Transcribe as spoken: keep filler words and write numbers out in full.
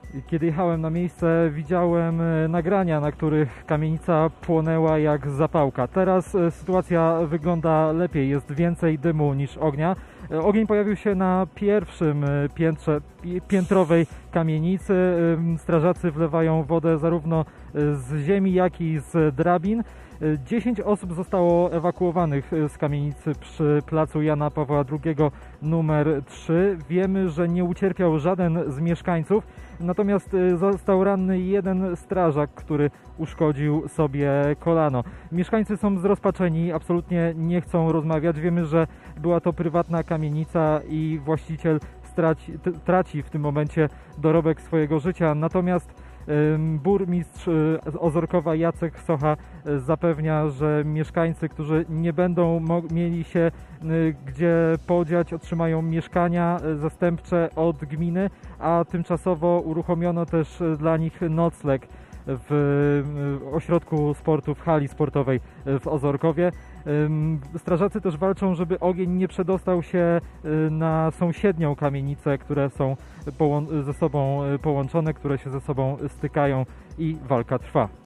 Kiedy jechałem na miejsce, widziałem nagrania, na których kamienica płonęła jak zapałka. Teraz sytuacja wygląda lepiej, jest więcej dymu niż ognia. Ogień pojawił się na pierwszym piętrze piętrowej kamienicy. Strażacy wlewają wodę zarówno z ziemi, jak i z drabin. dziesięć osób zostało ewakuowanych z kamienicy przy placu Jana Pawła drugiego numer trzy. Wiemy, że nie ucierpiał żaden z mieszkańców, natomiast został ranny jeden strażak, który uszkodził sobie kolano. Mieszkańcy są zrozpaczeni, absolutnie nie chcą rozmawiać. Wiemy, że była to prywatna kamienica i właściciel straci, traci w tym momencie dorobek swojego życia. Natomiast burmistrz Ozorkowa Jacek Socha zapewnia, że mieszkańcy, którzy nie będą mieli się gdzie podziać, otrzymają mieszkania zastępcze od gminy, a tymczasowo uruchomiono też dla nich nocleg w ośrodku sportu, w hali sportowej w Ozorkowie. Strażacy też walczą, żeby ogień nie przedostał się na sąsiednią kamienicę, które są ze sobą połączone, które się ze sobą stykają i walka trwa.